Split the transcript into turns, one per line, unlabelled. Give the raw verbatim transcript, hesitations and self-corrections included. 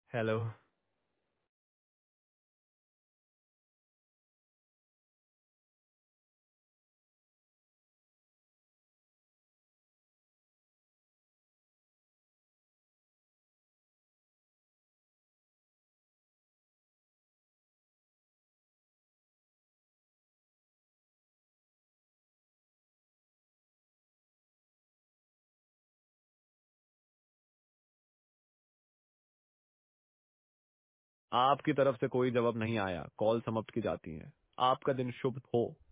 Hello. आपकी तरफ से कोई जवाब नहीं आया, कॉल समाप्त की जाती है। आपका दिन शुभ हो।